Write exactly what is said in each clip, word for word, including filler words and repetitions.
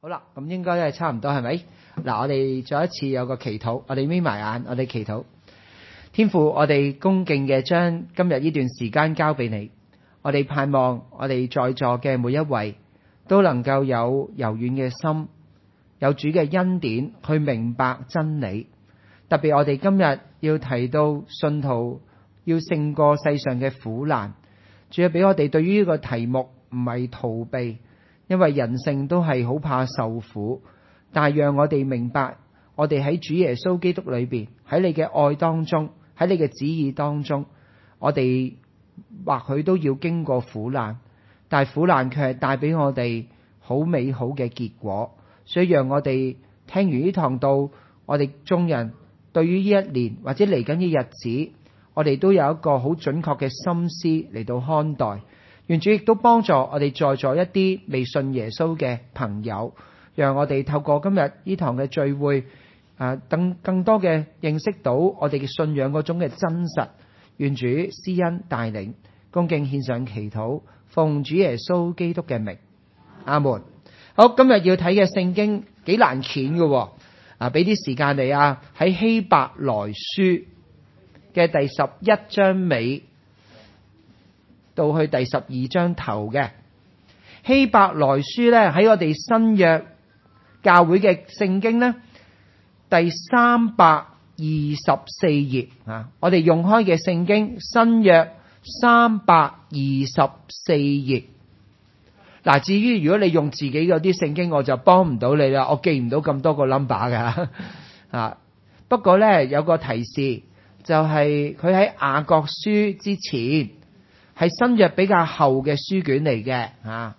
好啦，咁應該都係差唔多，係咪？嗱，我哋再一次有個祈禱，我哋眯埋眼，我哋祈禱。天父，我哋恭敬嘅將今日呢段時間交俾你，我哋盼望我哋在座嘅每一位都能夠有柔軟嘅心，有主嘅恩典去明白真理。特別我哋今日要提到信徒要勝過世上嘅苦難，主要俾我哋對於呢個題目唔係逃避，因為人性都係好怕受苦，但係讓我哋明白，我哋喺主耶穌基督裏邊，喺你嘅愛當中，喺你嘅旨意當中，我哋或許都要經過苦難，但係苦難卻係帶俾我哋好美好嘅結果。所以讓我哋聽完呢堂道，我哋眾人對於呢一年或者嚟緊嘅日子，我哋都有一個好準確嘅心思嚟到看待。願主亦都幫助我哋在座一啲未信耶穌嘅朋友，讓我哋透過今日呢堂嘅聚會，啊，更更多嘅認識到我哋嘅信仰嗰種嘅真實。願主施恩帶領，恭敬獻上祈禱，奉主耶穌基督嘅名，阿門。好，今日要睇嘅聖經幾難揀嘅，啊，俾啲時間你啊，喺希伯來書嘅第十一章尾到去第十二章頭嘅希伯來書咧，喺我哋新約教會嘅聖經咧，第三百二十四頁啊，我哋用開嘅聖經新約三百二十四頁。嗱，至於如果你用自己嗰啲聖經，我就幫唔到你啦，我記唔到咁多個 number 㗎啊。不過咧有個提示，就係佢喺雅各書之前，係新約比較後嘅書卷嚟嘅啊。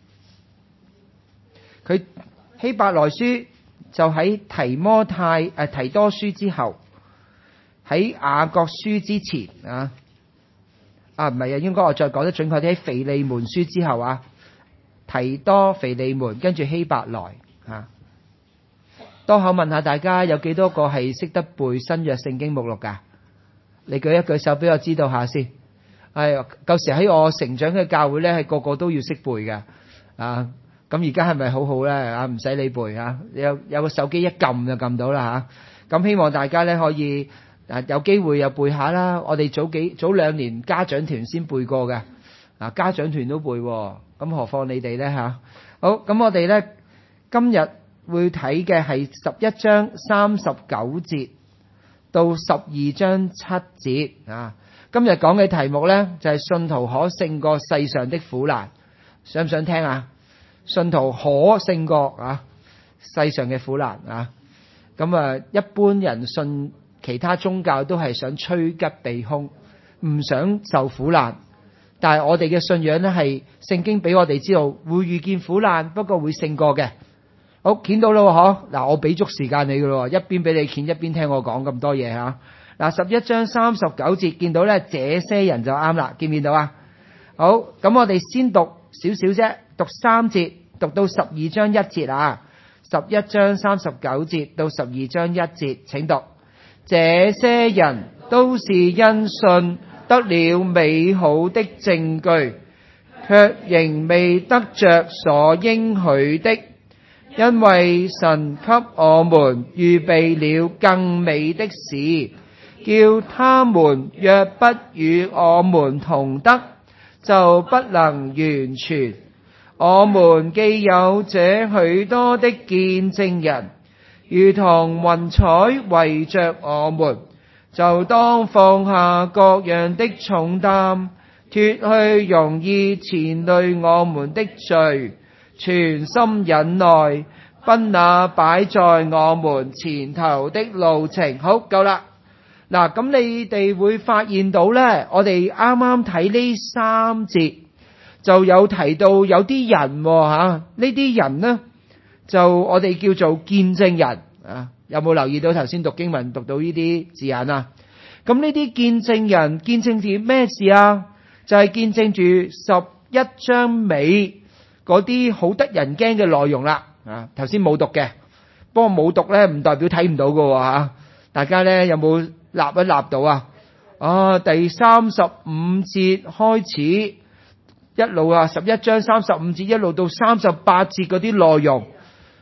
佢希伯來書就喺提摩太誒、啊、提多書之後，喺雅各書之前啊。啊唔係啊，應該我再講得準確啲，喺腓利門書之後啊。提多、腓利門，跟住希伯來啊。多口問下大家，有幾多個係識得背新約聖經目錄噶？你舉一舉手俾我知道下先。哎，舊時喺我成長嘅教會咧，係個個都要識背嘅啊。咁而家係咪好好咧？啊，唔使你背啊，有有個手機一撳就撳到啦吓。咁希望大家咧可以啊有機會又背下啦。我哋早幾早兩年家長團先背過嘅。啊，家長團都背，咁何況你哋呢？吓？好，咁我哋呢，今日會睇嘅係十一章三十九節到十二章七節啊。今日講嘅題目呢，就係信徒可勝過世上的苦難，想唔想聽啊？信徒可勝過啊世上嘅苦難啊。咁啊，一般人信其他宗教都係想趨吉避凶，唔想受苦難。但係我哋嘅信仰咧，係聖經俾我哋知道會遇見苦難，不過會勝過嘅。好，見到啦，嗬，嗱，我俾足時間你噶咯，一邊俾你見，一邊聽我講咁多嘢吓。嗱，十一章三十九節見到咧，這些人就啱啦，見唔見到啊？好，咁我哋先讀少少啫，讀三節，讀到十二章一節啊。十一章三十九節到十二章一節，請讀。這些人都是因信得了美好的證據，卻仍未得着所應許的，因為神給我們預備了更美的事，叫他們若不與我們同得，就不能完全。我們既有這許多的見證人，如同雲彩圍着我們，就當放下各樣的重擔，脫去容易纏累我們的罪，全心忍耐，奔那擺在我們前頭的路程。好，夠啦。嗱，咁你哋會發現到呢，我哋啱啱睇呢三節就有提到有啲人吓，呢啲人呢就我哋叫做見證人啊。有冇留意到頭先讀經文讀到呢啲字眼啊？咁呢啲見證人見證住咩事啊？就係、是、見證住十一章尾嗰啲好得人驚嘅內容啦。啊，頭先冇讀嘅，不過冇讀咧唔代表睇唔到㗎吓。大家咧有冇立一立到啊？啊，第三十五節開始一路啊，十一章三十五節一路到三十八節嗰啲內容。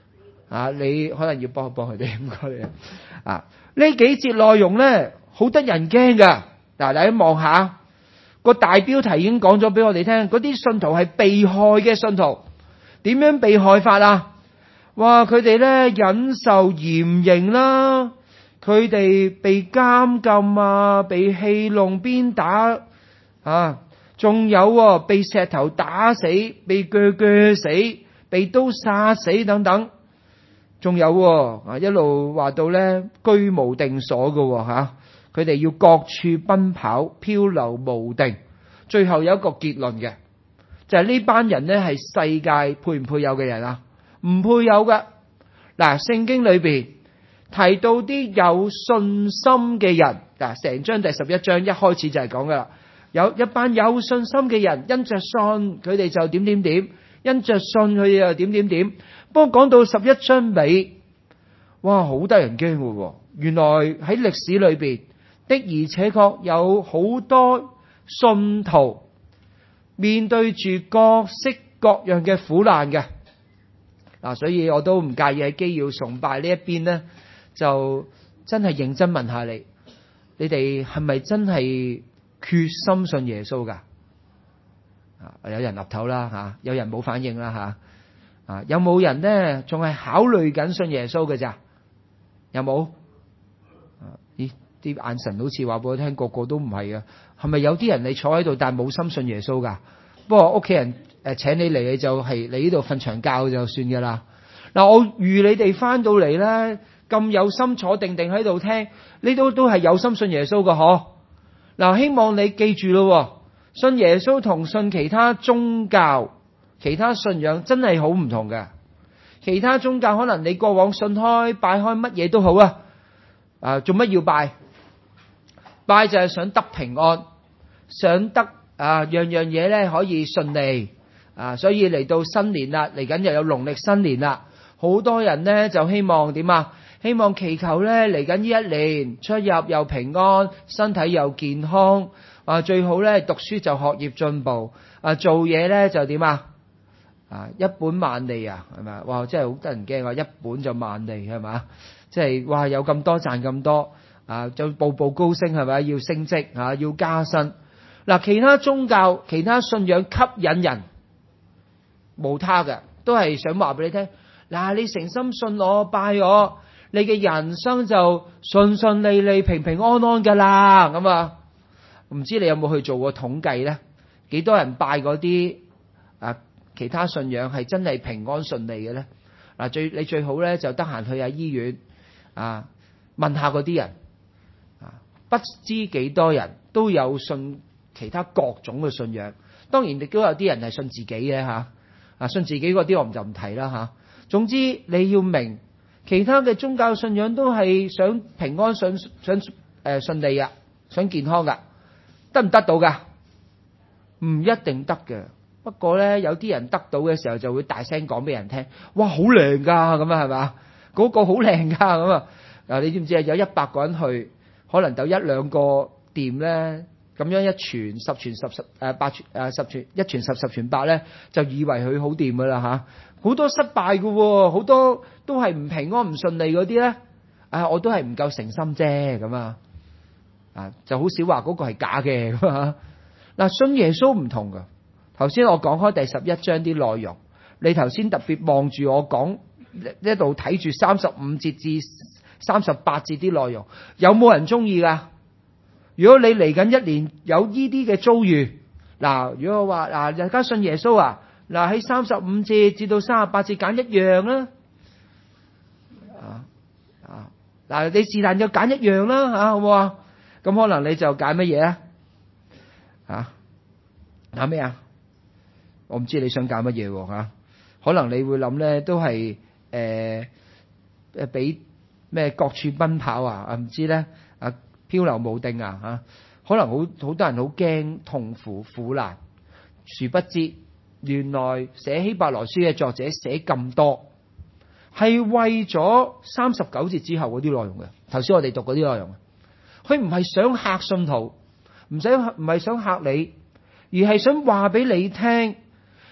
啊，你可能要幫一幫佢哋，唔該你啊。呢幾節內容咧，好得人驚噶。嗱，大家望下個大標題已經講咗俾我哋聽，嗰啲信徒係被害嘅信徒，點樣被害法啊？哇！佢哋咧忍受嚴刑啦，佢哋被監禁啊，被戲弄鞭打啊，仲有被石頭打死，被鋸鋸死，被刀殺死等等。仲有啊，一路話到咧居無定所嘅吓，佢哋要各處奔跑，漂流無定。最後有一個結論嘅，就係呢班人咧係世界配唔配有嘅人啊？唔配有嘅。嗱，聖經裏邊提到啲有信心嘅人，嗱，成章第十一章一開始就係講噶啦，有一班有信心嘅人，因着信佢哋就點點點，因着信佢哋又點點點。不過講到十一章尾，哇，好得人驚嘅。原來喺歷史裏邊的而且確有好多信徒面對住各式各樣嘅苦難嘅。嗱，所以我都唔介意喺基要崇拜呢一邊呢，就真係認真問下你，你哋係咪真係決心信耶穌噶？啊，有人岌頭啦吓，有人冇反應啦吓，啊，有冇人呢仲係考慮緊信耶穌嘅咋？有冇？咦，啲眼神好似話俾我聽，個個都唔係啊。係咪有啲人你坐喺度但係冇心信耶穌噶？不過屋企人誒請你嚟，你就係你呢度瞓長覺就算噶啦。嗱，我預你哋翻到嚟咧咁有心坐定定喺度聽，呢都都係有心信耶穌噶嗬。嗱，希望你記住咯，信耶穌同信其他宗教、其他信仰真係好唔同嘅。其他宗教可能你過往信開拜開乜嘢都好啊，啊做乜要拜？拜就係想得平安，想得啊樣樣嘢咧可以順利啊，所以嚟到新年啦，嚟緊又有農曆新年啦，好多人咧就希望點啊？希望祈求咧嚟緊呢一年出入又平安，身體又健康啊，最好咧讀書就學業進步啊，做嘢咧就點啊？啊一本萬利啊，係咪？哇，真係好得人驚啊！一本就萬利係嘛？即係哇有咁多賺咁多啊，就步步高升係咪？要升職啊，要加薪。嗱，其他宗教、其他信仰吸引人，無他嘅，都係想話俾你聽。嗱，你誠心信我、拜我，你嘅人生就順順利利、平平安安噶啦。咁啊，唔知你有冇去做過統計咧？幾多人拜嗰啲啊？其他信仰係真係平安順利嘅咧？嗱，最你最好咧就得閒去下醫院啊，問下嗰啲人啊，不知幾多人都有信其他各種嘅信仰。當然亦都有啲人係信自己嘅吓，啊信自己嗰啲我就唔提啦吓。總之你要明，其他嘅宗教信仰都係想平安、想想誒順利啊，想健康噶，得唔得到噶？唔一定得嘅。不過咧，有啲人得到嘅時候就會大聲講俾人聽，哇，好靚噶咁啊，係嘛？嗰個好靚噶咁啊！嗱，你知唔知啊？有一百個人去，可能就一兩個店咧，咁樣一傳十傳十十誒八傳誒十傳一傳十十傳百咧，就以為佢好掂噶啦吓。好多失敗噶，好多都係唔平安唔順利嗰啲咧。啊，我都係唔夠誠心啫咁啊！啊，就好少話嗰個係假嘅咁啊！嗱，信耶穌唔同噶。頭先我講開第十一章啲內容，你頭先特別望住我講呢度睇住三十五節至三十八節啲內容，有冇人中意噶？如果你嚟緊一年有呢啲嘅遭遇，嗱，如果我話嗱，大家信耶穌啊，嗱喺三十五節至到三十八節揀一樣啦，啊啊，嗱你是但就揀一樣啦吓，好唔好啊？咁可能你就揀乜嘢啊？啊，揀咩啊？我唔知你想揀乜嘢吓，可能你會諗咧，都係誒誒俾咩各處奔跑啊？啊唔知咧啊漂流無定啊吓，可能好好多人好驚痛苦苦難，殊不知原來寫希伯來書嘅作者寫咁多，係為咗三十九節之後嗰啲內容嘅。頭先我哋讀嗰啲內容，佢唔係想嚇信徒，唔使唔係想嚇你，而係想話俾你聽。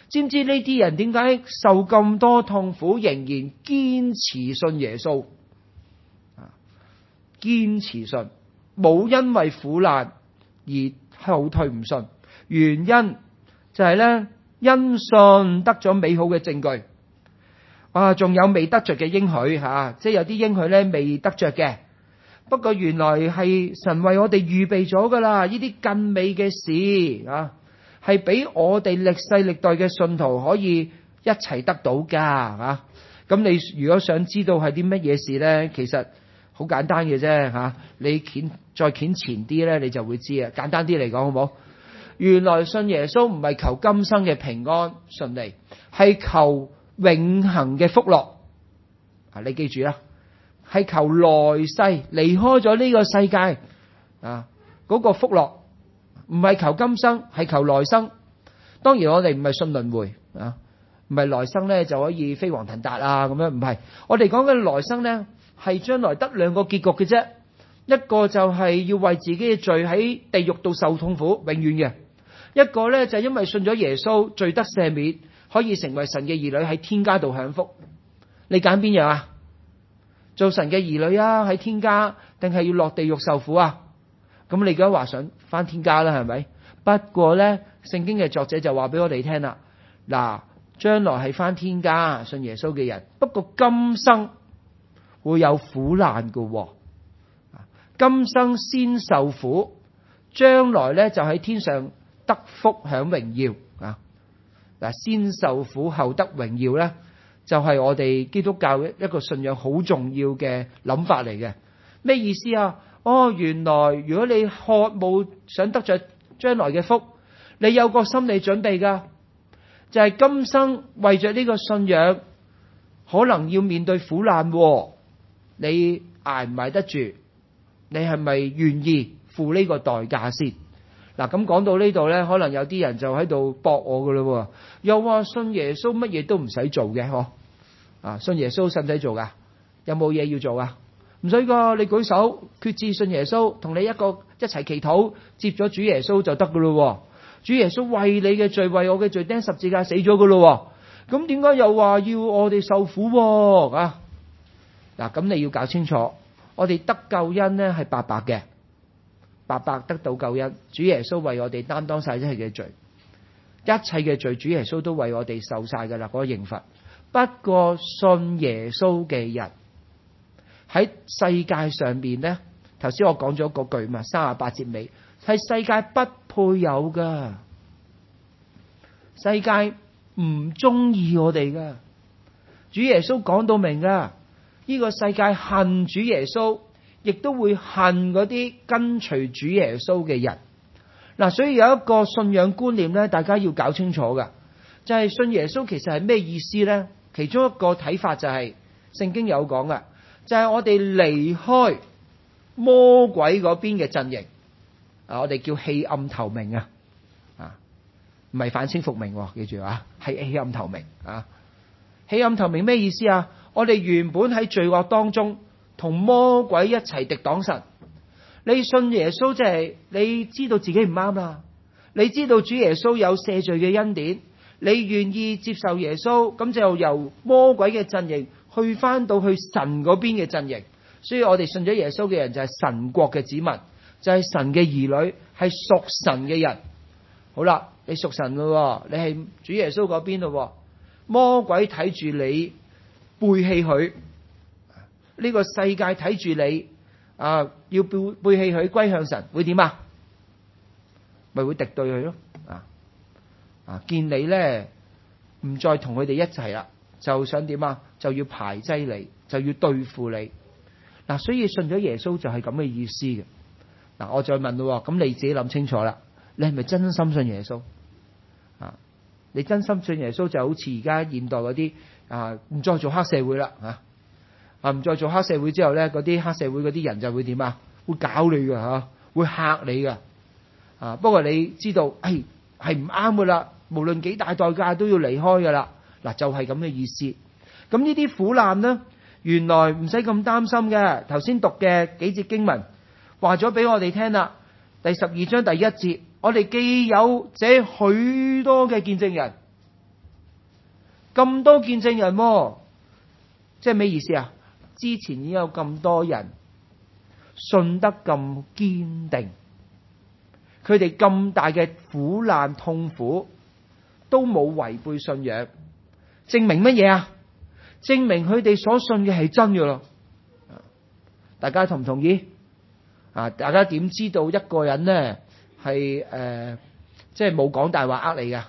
知唔知呢啲人點解受咁多痛苦，仍然堅持信耶穌？堅持信，冇因為苦難而後退唔信。原因就係咧，因信得咗美好嘅證據。啊，仲有未得着嘅應許吓，即係有啲應許咧未得着嘅。不過原來係神為我哋預備咗噶啦，呢啲更美嘅事啊，係俾我哋歷世歷代嘅信徒可以一齊得到噶吓。咁你如果想知道係啲乜嘢事咧，其實好簡單嘅啫吓，你掀再掀前啲咧，你就會知啊。簡單啲嚟講，好冇？原來信耶穌唔係求今生嘅平安順利，係求永恆嘅福樂。啊，你記住啦，係求來世離開咗呢個世界啊嗰個福樂，唔係求今生，係求來生。當然我哋唔係信輪迴啊，唔係來生咧就可以飛黃騰達啊咁樣，唔係。我哋講緊來生咧，係將來得兩個結局嘅啫。一個就係要為自己嘅罪喺地獄度受痛苦，永遠嘅；一個咧就係因為信咗耶穌，罪得赦免，可以成為神嘅兒女喺天家度享福。你揀邊樣啊？做神嘅兒女啊，喺天家，定係要落地獄受苦啊？咁你而家話想翻天家啦，係咪？不過咧，聖經嘅作者就話俾我哋聽啦，嗱，將來係翻天家信耶穌嘅人，不過今生會有苦難㗎。今生先受苦，將來咧就喺天上得福享榮耀啊！嗱，先受苦後得榮耀咧，就係我哋基督教一個信仰好重要嘅諗法嚟嘅。咩意思啊？哦，原來如果你渴慕想得着將來嘅福，你有個心理準備噶，就係今生為着呢個信仰，可能要面對苦難，你挨唔挨得住？你係咪願意付呢個代價先？嗱，咁講到呢度呢，可能有啲人就喺度駁我噶啦，又話信耶穌乜嘢都唔使做嘅，嗬？啊，信耶穌使唔使做噶？有冇嘢要做啊？唔使噶，你舉手決志信耶穌，同你一個一齊祈禱，接咗主耶穌就得噶咯。主耶穌為你嘅罪，為我嘅罪釘十字架死咗噶咯。咁點解又話要我哋受苦啊？嗱，咁你要搞清楚。我哋得救恩呢係白白嘅，白白得到救恩。主耶穌為我哋擔當晒一切嘅罪，一切嘅罪主耶穌都為我哋受晒噶啦，嗰個刑罰。不過信耶穌嘅人喺世界上邊呢，頭先我講咗嗰句嘛，三十八節尾係世界不配有噶，世界唔中意我哋噶。主耶穌講到明噶。呢個世界恨主耶穌，亦都會恨嗰啲跟隨主耶穌嘅人。嗱，所以有一個信仰觀念咧，大家要搞清楚噶，就係信耶穌其實係咩意思咧？其中一個睇法就係聖經有講噶，就係我哋離開魔鬼嗰邊嘅陣營啊，我哋叫棄暗投明啊，啊，唔係反清復明，記住啊，係棄暗投明啊。棄暗投明咩意思啊？我哋原本喺罪惡當中，同魔鬼一齊敵擋神。你信耶穌，即係你知道自己唔啱啦，你知道主耶穌有赦罪嘅恩典，你願意接受耶穌，咁就由魔鬼嘅陣營去翻到去神嗰邊嘅陣營。所以我哋信咗耶穌嘅人就係神國嘅子民，就係神嘅兒女，係屬神嘅人。好啦，你屬神咯，你係主耶穌嗰邊咯。魔鬼睇住你背棄佢，呢個世界睇住你啊，要背背棄佢歸向神，會點啊？咪會敵對佢咯，啊啊！見你咧唔再同佢哋一齊啦，就想點啊？就要排擠你，就要對付你。嗱，所以信咗耶穌就係咁嘅意思嘅。嗱，我再問咯，咁你自己諗清楚啦，你係咪真心信耶穌？啊，你真心信耶穌就好似而家現代嗰啲啊，唔再做黑社會啦，吓啊，唔再做黑社會之後咧，嗰啲黑社會嗰啲人就會點啊？會搞你噶吓，會嚇你噶啊！不過你知道，誒係唔啱噶啦，無論幾大代價都要離開噶啦。嗱，就係咁嘅意思。咁呢啲苦難呢，原來唔使咁擔心嘅。頭先讀嘅幾節經文話咗俾我哋聽啦。第十二章第一節，我哋既有這許多嘅見證人， 咁多見證人喎，即係咩意思啊？之前已經有咁多人信得咁堅定，佢哋咁大嘅苦難痛苦都冇違背信仰，證明乜嘢啊？證明佢哋所信嘅係真嘅咯。大家同唔同意？啊，大家點知道一個人呢係誒，即係冇講大話呃你㗎？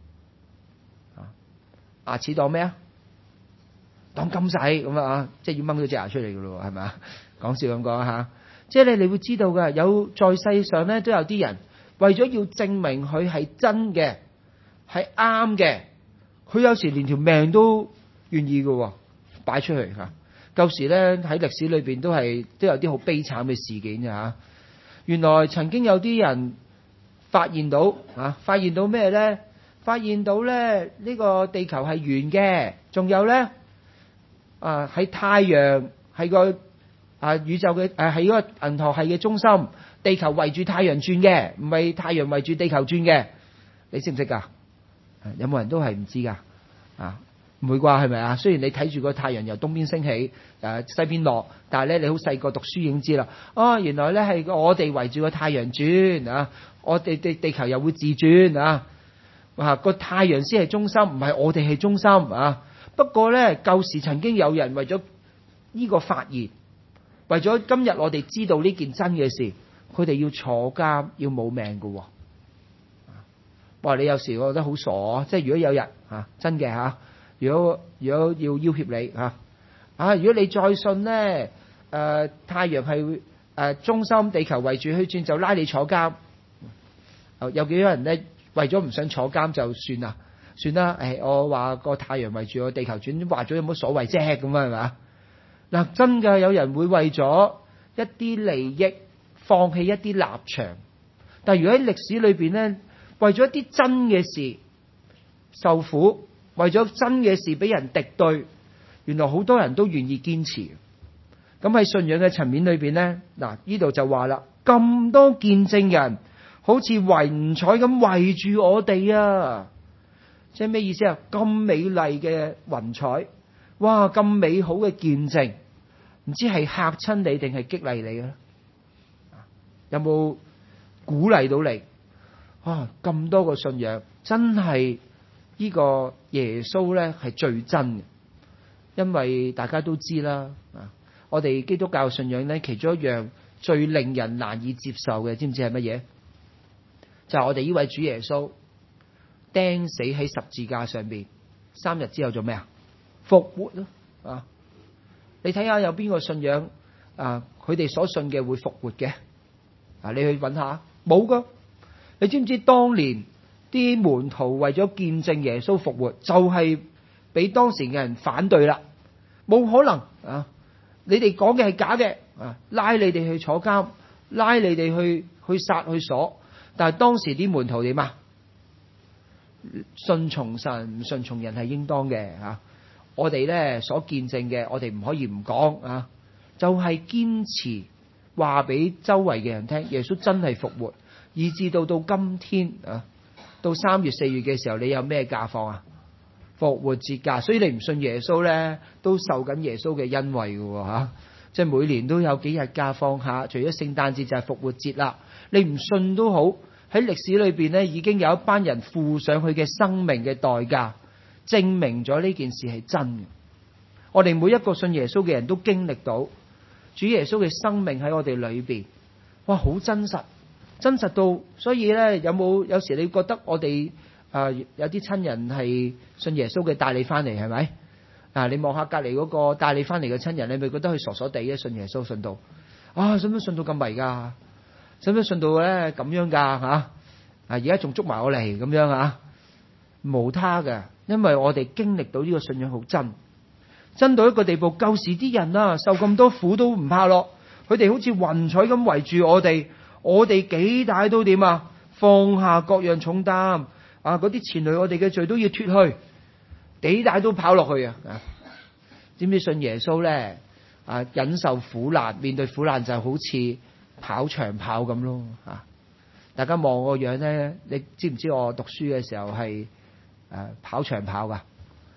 牙齒當咩啊？當金使咁啊！即係要掹咗隻牙出嚟噶咯，係咪啊？講笑咁講吓，即係你你會知道噶，有在世上咧都有啲人為咗要證明佢係真嘅，係啱嘅，佢有時連條命都願意噶，擺出去吓。舊時咧喺歷史裏邊都係都有啲好悲慘嘅事件嘅吓。原來曾經有啲人發現到啊，發現到咩咧？發現到咧呢個地球係圓嘅，仲有咧啊喺太陽係個啊宇宙嘅誒係嗰個銀河系嘅中心，地球圍住太陽轉嘅，唔係太陽圍住地球轉嘅。你識唔識噶？有冇人都係唔知噶？啊唔會啩？係咪啊？雖然你睇住個太陽由東邊升起誒西邊落，但係咧你好細個讀書已經知啦。哦，原來咧係我哋圍住個太陽轉啊，我哋地地球又會自轉啊。啊！個太陽先係中心，唔係我哋係中心啊！不過咧，舊時曾經有人為咗呢個發現，為咗今日我哋知道呢件真嘅事，佢哋要坐監，要冇命㗎喎。哇！你有時我覺得好傻，即係如果有日啊，真嘅嚇，如果如果要要挾你嚇啊，如果你再信咧，誒、呃、太陽係誒中心，地球圍住去轉，就拉你坐監。有幾多人咧？為咗唔想坐監就算啦，算啦，誒，我話個太陽圍住個地球轉，話咗有冇所謂啫？咁啊，係咪？嗱，真㗎，有人會為咗一啲利益放棄一啲立場，但係如果喺歷史裏邊咧，為咗一啲真嘅事受苦，為咗真嘅事俾人敵對，原來好多人都願意堅持。咁喺信仰嘅層面裏邊咧，嗱，呢度就話啦，咁多見證人。好似雲彩咁圍住我哋啊！即係咩意思啊？咁美麗嘅雲彩，哇！咁美好嘅見證，唔知係嚇親你定係激勵你啊？有冇鼓勵到你？啊！咁多個信仰，真係呢個耶穌咧係最真嘅，因為大家都知啦。啊，我哋基督教信仰咧，其中一樣最令人難以接受嘅，知唔知係乜嘢？就係我哋呢位主耶穌釘死喺十字架上邊，三日之後做咩啊？復活咯！啊，你睇下有邊個信仰啊？佢哋所信嘅會復活嘅啊？你去揾下，冇噶。你知唔知當年啲門徒為咗見證耶穌復活，就係俾當時嘅人反對啦，冇可能啊！你哋講嘅係假嘅啊，拉你哋去坐監，拉你哋去去殺去鎖。但係當時啲門徒點啊？順從神唔順從人係應當嘅吓。我哋咧所見證嘅，我哋唔可以唔講啊。就係堅持話俾周圍嘅人聽，耶穌真係復活，以至到到今天啊，到三月四月嘅時候，你有咩假放啊？復活節假，所以你唔信耶穌咧，都受緊耶穌嘅恩惠嘅吓。即係每年都有幾日假放下，除咗聖誕節就係復活節啦。你唔信都好，喺歷史裏邊咧，已經有一班人付上佢嘅生命嘅代價，證明咗呢件事係真嘅。我哋每一個信耶穌嘅人都經歷到主耶穌嘅生命喺我哋裏邊，哇，好真實，真實到，所以咧有冇有時你覺得我哋啊、呃、有啲親人係信耶穌嘅帶你翻嚟係咪？啊！你望下隔離嗰個帶你翻嚟嘅親人，你咪覺得佢傻傻地嘅信耶穌信到啊？使唔使信到咁迷㗎？使唔使信到咧咁樣㗎？嚇！啊！而家仲捉埋我嚟咁樣啊？無他嘅，因為我哋經歷到呢個信仰好真，真到一個地步。舊時啲人啊，受咁多苦都唔怕咯，佢哋好似雲彩咁圍住我哋，我哋幾大都點啊？放下各樣重擔啊！嗰啲纏累我哋嘅罪都要脫去。幾大都跑落去啊！知唔知信耶穌咧？啊，忍受苦難，面對苦難就好似跑長跑咁咯。啊，大家望我樣咧，你知唔知我讀書嘅時候係誒跑長跑噶？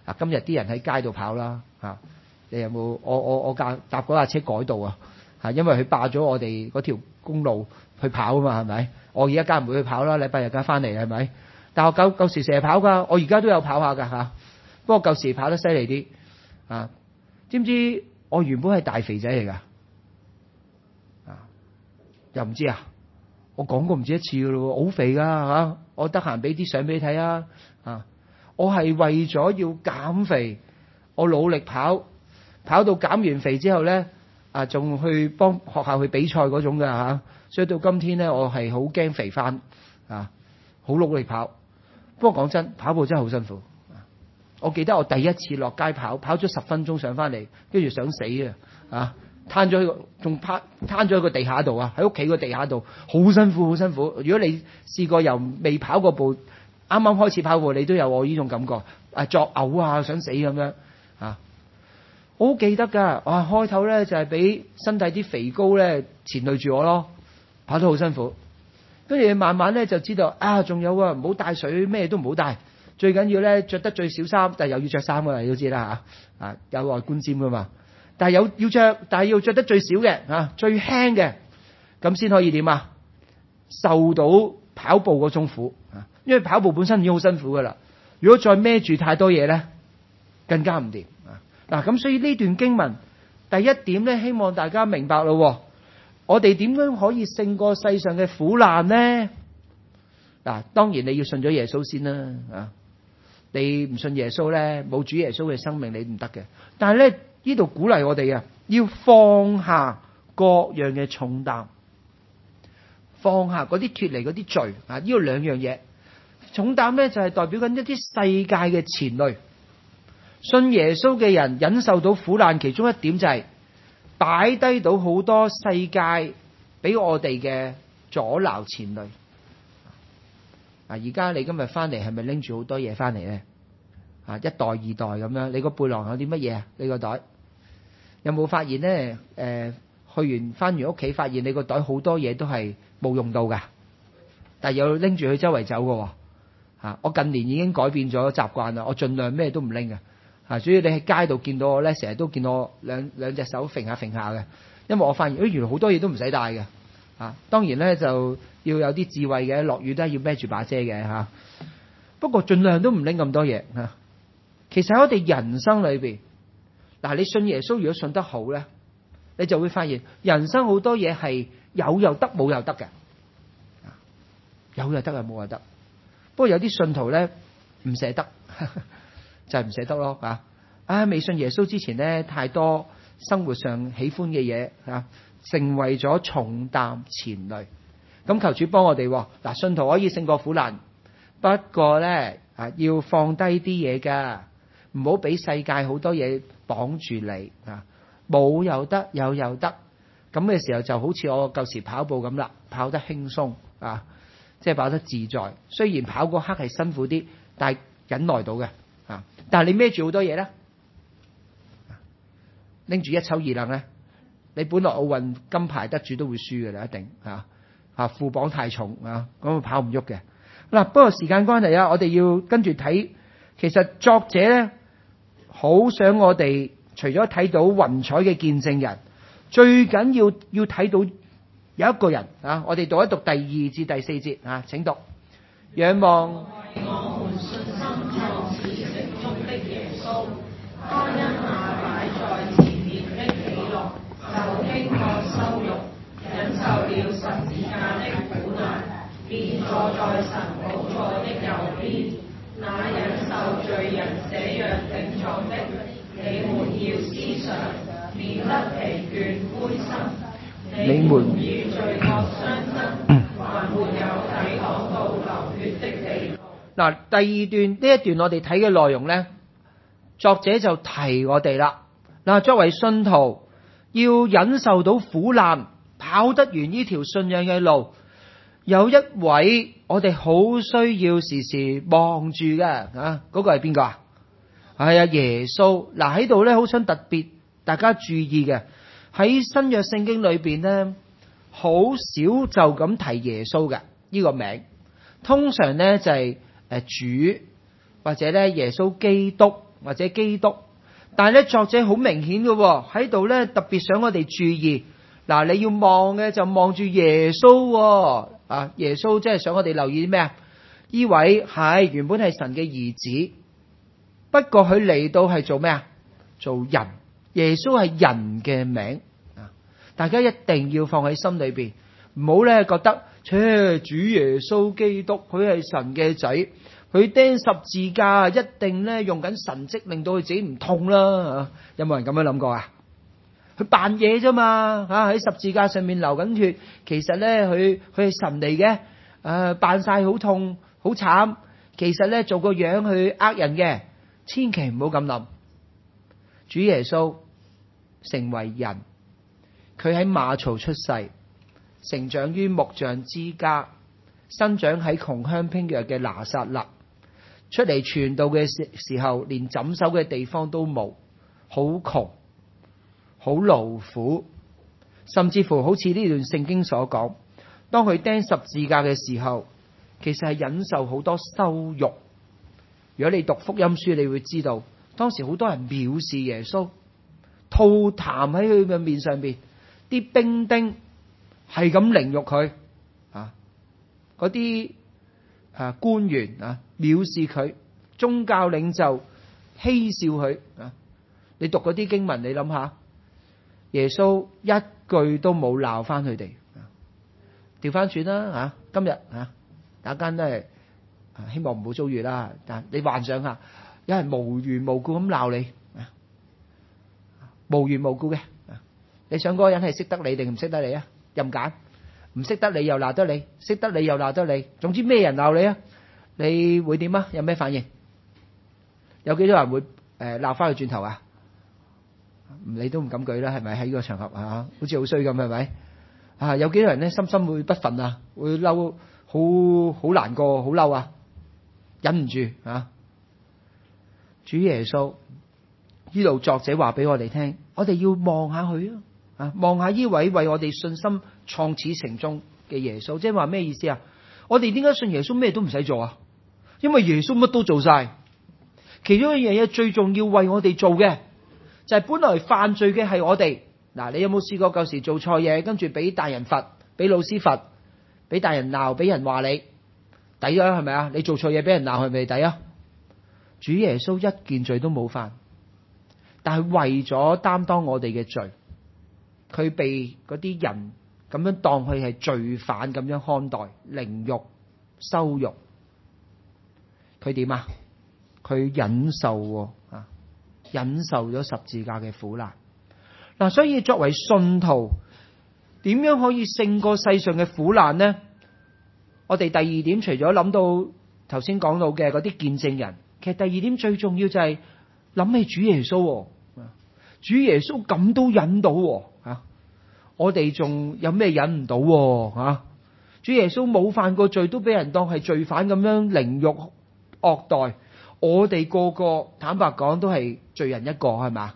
啊，今日啲人喺街度跑啦嚇，你有冇？我我我架搭嗰架車改道啊嚇，因為佢霸咗我哋嗰條公路去跑啊嘛，係咪？我而家梗唔會去跑啦，禮拜日梗翻嚟係咪？但我舊舊時成日跑㗎，我而家都有跑下㗎嚇，不過舊時跑得犀利啲啊！知唔知我原本係大肥仔嚟㗎？啊，又唔知啊？我講過唔止一次㗎咯喎，好肥㗎嚇！我得閒俾啲相俾你睇啊！啊，我係為咗要減肥，我努力跑，跑到減完肥之後咧，啊，仲去幫學校去比賽嗰種㗎嚇。所以到今天咧，我係好驚肥翻啊，好努力跑。不過講真，跑步真係好辛苦。我記得我第一次落街跑，跑咗十分鐘上翻嚟，跟住想死啊！啊，攤咗喺個仲趴攤咗喺個地下度啊，喺屋企個地下度，好辛苦，好辛苦。如果你試過由未跑過步，啱啱開始跑步，你都有我呢種感覺，啊，作嘔啊，想死咁樣啊！我好記得㗎，哇！開頭咧就係俾身體啲肥膏咧纏累住我咯。跑得好辛苦，跟住慢慢咧就知道啊，仲有啊，唔好帶水，咩都唔好帶，最緊要咧着得最少衫，但係又要着衫㗎，你都知啦嚇，啊有外觀尖㗎嘛，但係有要着，但係要着得最少嘅啊，最輕嘅，咁先可以點啊？受到跑步嗰種苦啊，因為跑步本身已經好辛苦㗎啦，如果再孭住太多嘢咧，更加唔掂啊！嗱，咁所以呢段經文第一點咧，希望大家明白咯。我哋點樣可以勝過世上嘅苦難呢？嗱，當然你要信咗耶穌先啦，啊！你唔信耶穌咧，冇主耶穌嘅生命，你唔得嘅。但係咧，呢度鼓勵我哋啊，要放下各樣嘅重擔，放下嗰啲脫離嗰啲罪啊！呢個兩樣嘢，重擔咧就係代表緊一啲世界嘅纏累。信耶穌嘅人忍受到苦難，其中一點就係擺低到好多世界俾我哋嘅阻撓纏累。啊！而家你今日翻嚟係咪拎住好多嘢翻嚟咧？啊，一袋二袋咁樣，你個背囊有啲乜嘢啊？你個袋有冇發現咧？誒、呃，去完翻完屋企，發現你個袋好多嘢都係冇用到噶，但係又拎住去周圍走噶。啊！我近年已經改變咗習慣啦，我盡量咩都唔拎嘅。啊！所以你喺街度見到我咧，成日都見到我兩兩隻手揈下揈下嘅，因為我發現，誒、哎、原來好多嘢都唔使帶嘅。啊，當然咧就要有啲智慧嘅，落雨都係要孭住把遮嘅嚇、啊。不過盡量都唔拎咁多嘢嚇、啊。其實喺我哋人生裏邊，嗱、啊、你信耶穌如果信得好咧，你就會發現人生好多嘢係有又得，冇又得嘅。有又得啊，冇又得。不過有啲信徒咧唔捨得。就係唔捨得咯嚇！啊，未信耶穌之前咧，太多生活上喜歡嘅嘢嚇，成為咗重擔纏累。咁求主幫我哋嗱，信徒可以勝過苦難，不過咧啊，要放低啲嘢㗎，唔好俾世界好多嘢綁住你啊！冇又得，有又得，咁嘅時候就好似我舊時跑步咁啦，跑得輕鬆啊，即係跑得自在。雖然跑嗰刻係辛苦啲，但係忍耐到嘅。啊！但係你孭住好多嘢咧，拎住一抽二掕咧，你本來奧運金牌得主都會輸嘅啦，一定嚇嚇副磅太重啊，咁跑唔喐嘅。嗱，不過時間關係啊，我哋要跟住睇。其實作者咧好想我哋除咗睇到雲彩嘅見證人，最緊要要睇到有一個人啊！我哋讀一讀第二至第四節啊，請讀。仰望。他因那擺在前面的喜樂，就經過羞辱，忍受了十字架的苦難，便坐在神寶座的右邊。那忍受罪人這樣頂撞的，你們要思想，免得疲倦灰心。你們與罪惡相爭，還沒有抵擋到流血的地步。嗱，第二段呢一段我哋睇嘅內容咧。作者就提我哋啦，嗱，作為信徒要忍受到苦難，跑得完呢條信仰嘅路，有一位我哋好需要時時望住嘅啊，嗰個係邊個啊？係啊，耶穌。嗱，喺度咧，好想特別大家注意嘅，喺新約聖經裏邊咧，好少就咁提耶穌嘅呢個名，通常咧就係誒主或者咧耶穌基督。 或者基督。但係咧，作者好明顯嘅喺度咧，特別想我哋注意。嗱，你要望嘅就望住耶穌啊！耶穌即係想我哋留意啲咩啊？呢位係原本係神嘅兒子，不過佢嚟到係做咩啊？做人。耶穌係人嘅名啊！大家一定要放喺心裏邊，唔好咧覺得，切，主耶穌基督佢係神嘅仔，佢釘十字架一定咧用緊神蹟令到佢自己唔痛啦。有冇人咁樣諗過啊？佢扮嘢啫嘛，吓，喺十字架上面流緊血，其實咧佢佢係神嚟嘅，誒扮晒好痛好慘，其實咧做個樣去呃人嘅，千祈唔好咁諗。主耶穌成為人，佢喺馬槽出世，成長於木匠之家，生長喺窮鄉僻壤嘅拿撒勒，出嚟傳道嘅時時候，連枕頭嘅地方都冇，好窮。好勞苦，甚至乎好似呢段聖經所講，當佢釘十字架嘅時候，其實係忍受好多羞辱。如果你讀福音書，你會知道當時好多人藐視耶穌，吐痰喺佢嘅面上邊，啲兵丁係咁凌辱佢啊，嗰啲啊官員啊藐視佢，宗教領袖嬉笑佢啊。你讀嗰啲經文，你諗下。耶穌一句都冇鬧翻佢哋，調翻轉啦吓！今日吓，大家都係希望唔好遭遇啦。但你幻想下，有人無緣無故咁鬧你，無緣無故嘅，你想嗰個人係識得你定唔識得你啊？任揀，唔識得你又鬧得你，識得你又鬧得你，總之咩人鬧你啊？你會點啊？有咩反應？有幾多人會誒鬧翻佢轉頭啊？你都唔敢舉啦，係咪喺呢個場合啊？好似好衰咁，係咪啊？有幾多人咧，深深會不忿啊，會嬲，好好難過，好嬲啊，忍唔住啊！主耶穌呢度作者話俾我哋聽，我哋要望下佢啊，啊，望下呢位為我哋信心創始成終嘅耶穌。即係話咩意思啊？我哋點解信耶穌咩都唔使做啊？因為耶穌乜都做晒，其中一樣嘢最重要為我哋做嘅。就係本來犯罪嘅係我哋。嗱，你有冇試過舊時做錯嘢，跟住俾大人罰，俾老師罰，俾大人鬧，俾人話你抵啊？係咪啊？你做錯嘢俾人鬧係咪抵啊？主耶穌一件罪都冇犯，但係為咗擔當我哋嘅罪，佢被嗰啲人咁樣當佢係罪犯咁樣看待，凌辱、羞辱。佢點啊？佢忍受啊！忍受咗十字架嘅苦難。嗱，所以作為信徒，點樣可以勝過世上嘅苦難呢？我哋第二點，除咗諗到頭先講到嘅嗰啲見證人，其實第二點最重要就係諗起主耶穌。主耶穌咁都忍到啊！我哋仲有咩忍唔到啊？主耶穌冇犯過罪，都俾人當係罪犯咁樣凌辱惡待。我哋個個坦白講都係罪人一個，係嘛？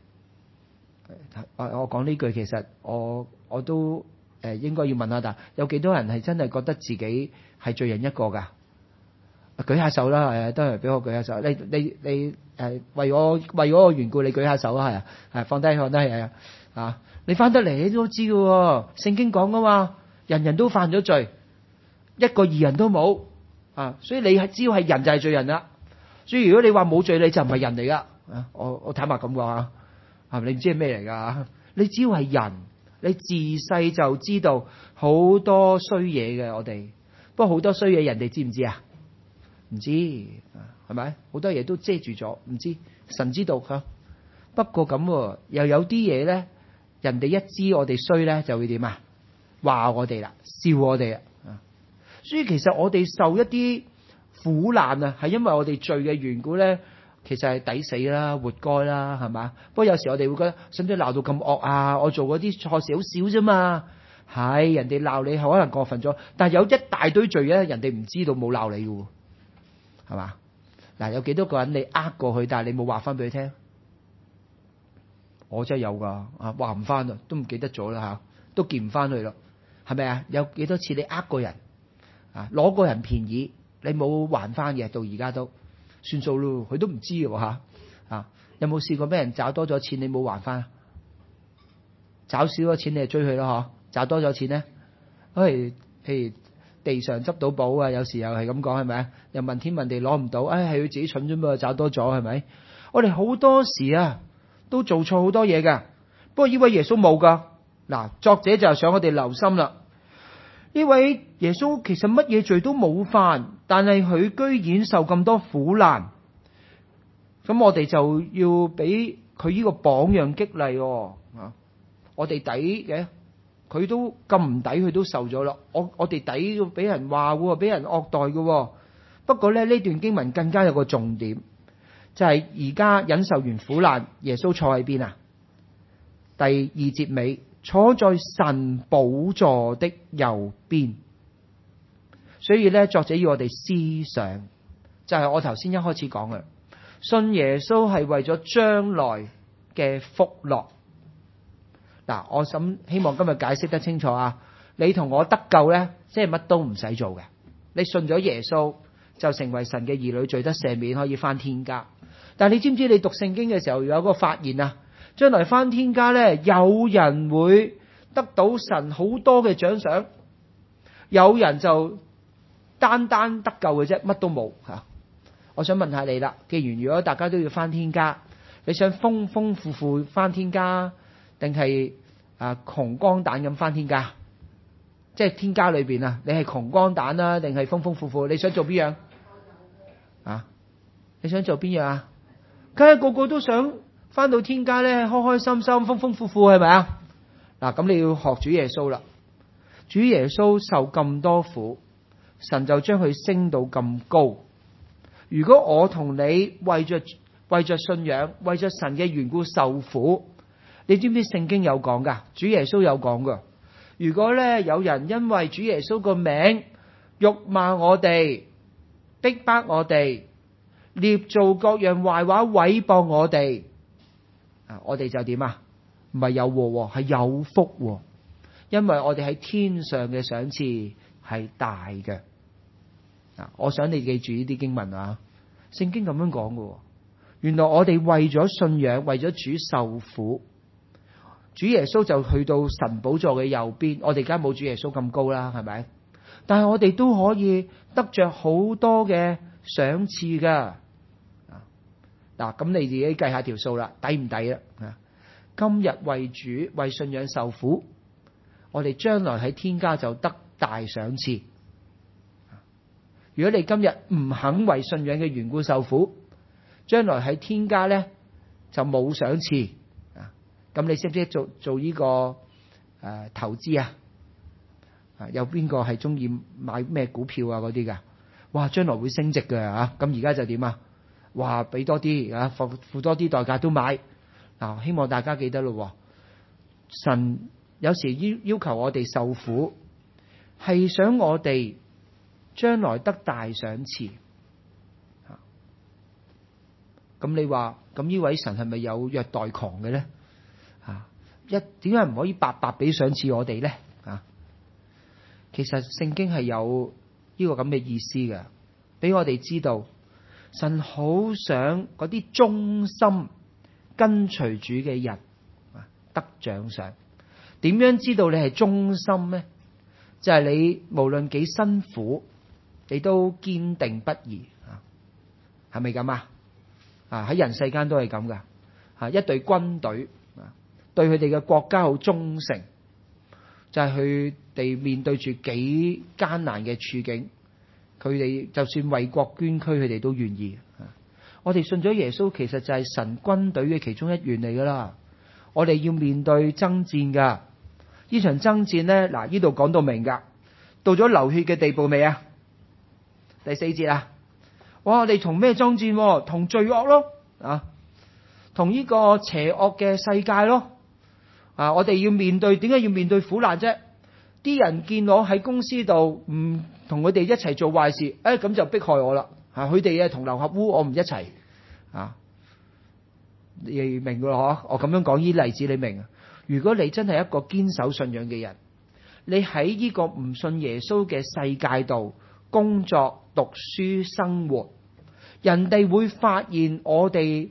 我我講呢句，其實我我都誒應該要問下，但有幾多人係真係覺得自己係罪人一個噶？舉下手啦，係都係俾我舉下手。你你你誒為我為嗰個緣故，你舉下手啊，係啊，係放低放低係啊啊！你翻得嚟你都知嘅，聖經講噶嘛，人人都犯咗罪，一個義人都冇啊，所以你係只要係人就係罪人啦。所以如果你話冇罪，你就唔係人嚟噶。我我坦白咁講啊，係咪你唔知係咩嚟噶？你只要係人，你自細就知道好多衰嘢嘅。我哋不過好多衰嘢，人哋知唔知啊？唔知係咪？好多嘢都遮住咗，唔知神知道吓。不過咁又有啲嘢咧，人哋一知我哋衰咧，就會點啊？話我哋啦，笑我哋啊。所以其實我哋受一啲苦難啊，係因為我哋罪嘅緣故咧，其實係抵死啦，活該啦，係嘛？不過有時我哋會覺得，使唔使鬧到咁惡啊？我做嗰啲錯事好少啫嘛，係人哋鬧你可能過分咗，但係有一大堆罪咧，人哋唔知道冇鬧你嘅，係嘛？嗱，有幾多個人你呃過去，但係你冇話翻俾佢聽？我真係有噶，啊，話唔翻啦，都唔記得咗啦吓，都見唔翻去啦，係咪啊？有幾多次你呃過人啊，攞過人便宜？你冇還翻嘅，到而家都算數咯，佢都唔知嘅吓啊，有冇試過俾人找多咗錢你冇還翻？找少咗錢你就追佢咯嗬，找多咗錢咧，譬如譬如地上執到寶啊，有時又係咁講係咪啊？又問天問地攞唔到，唉係佢自己蠢啫嘛，找多咗係咪？我哋好多時啊都做錯好多嘢噶，不過呢位耶穌冇噶。嗱，作者就係想我哋留心啦。呢位耶穌其實乜嘢罪都冇犯，但係佢居然受咁多苦難，咁我哋就要俾佢呢個榜樣激勵喎。啊，我哋抵嘅，佢都咁唔抵，佢都受咗啦。我我哋抵要俾人話喎，俾人惡待嘅。不過咧，呢段經文更加有個重點，就係而家忍受完苦難，耶穌坐喺邊啊？第二節尾，坐在神寶座的右邊。所以咧，作者要我哋思想，就係我頭先一開始講嘅，信耶穌係為咗將來嘅福樂。嗱，我想希望今日解釋得清楚啊！你同我得救咧，即係乜都唔使做嘅。你信咗耶穌就成為神嘅兒女，罪得赦免，可以返天家。但係你知唔知你讀聖經嘅時候有個發現啊？將來返天家咧，有人會得到神好多嘅獎賞，有人就單單得救嘅啫，乜都冇吓。我想問下你啦，既然如果大家都要返天家，你想豐豐富富返天家，定係啊窮光蛋咁返天家？即係天家裏邊啊，你係窮光蛋啦，定係豐豐富富？你想做邊樣啊？你想做邊樣啊？梗係個個都想翻到天家咧，開開心心、豐豐富富，係咪啊？嗱，咁你要學主耶穌啦。主耶穌受咁多苦，神就將佢升到咁高。如果我同你為着為着信仰、為着神嘅緣故受苦，你知唔知聖經有講噶？主耶穌有講噶。如果咧有人因為主耶穌個名辱罵我哋、逼迫我哋、捏造各樣壞話毀謗我哋，啊，我哋就點啊？唔係有禍，係有福，因為我哋喺天上嘅賞賜係大嘅。啊，我想你記住呢啲經文啊，聖經咁樣講嘅。原來我哋為咗信仰，為咗主受苦。主耶穌就去到神寶座嘅右邊，我哋梗係冇主耶穌咁高啦，係咪？但係我哋都可以得着好多嘅賞賜噶。嗱，咁你自己計下條數啦，抵唔抵啊？今日為主為信仰受苦，我哋將來喺天家就得大賞賜。如果你今日唔肯為信仰嘅緣故受苦，將來喺天家咧就冇賞賜。咁你識唔識做做呢個誒投資啊？啊，有邊個係中意買咩股票啊嗰啲噶？哇，將來會升值嘅吓。咁而家就點啊？哇，俾多啲啊，付付多啲代價都買。嗱，希望大家記得咯。神有時要要求我哋受苦，係想我哋將來得大賞賜。咁你話咁呢位神係咪有虐待狂嘅咧？啊！一點解唔可以白白俾賞賜我哋咧？啊！其實聖經係有呢個咁嘅意思嘅，俾我哋知道神好想嗰啲忠心跟隨主嘅人得獎賞。點樣知道你係忠心咧？就係你無論幾辛苦，你都堅定不移啊！係咪咁啊？啊！喺人世間都係咁噶。啊！一隊軍隊。對佢哋嘅國家好忠誠，就係佢哋面對住幾艱難嘅處境，佢哋就算為國捐軀，佢哋都願意。我哋信咗耶穌，其實就係神軍隊嘅其中一員嚟噶啦。我哋要面對爭戰噶，呢場爭戰咧，嗱，呢度講到明噶，到咗流血嘅地步未啊？第四節啊，哇！我哋同咩爭戰？同罪惡咯，啊，同呢個邪惡嘅世界咯。啊！我哋要面對，點解要面對苦難啫？啲人見我喺公司度唔同佢哋一齊做壞事，誒，咁就迫害我啦。啊，佢哋啊同流合污，我唔一齊。啊，你明噶咯？我咁樣講呢啲例子，你明？如果你真係一個堅守信仰嘅人，你喺呢個唔信耶穌嘅世界度工作、讀書、生活，人哋會發現我哋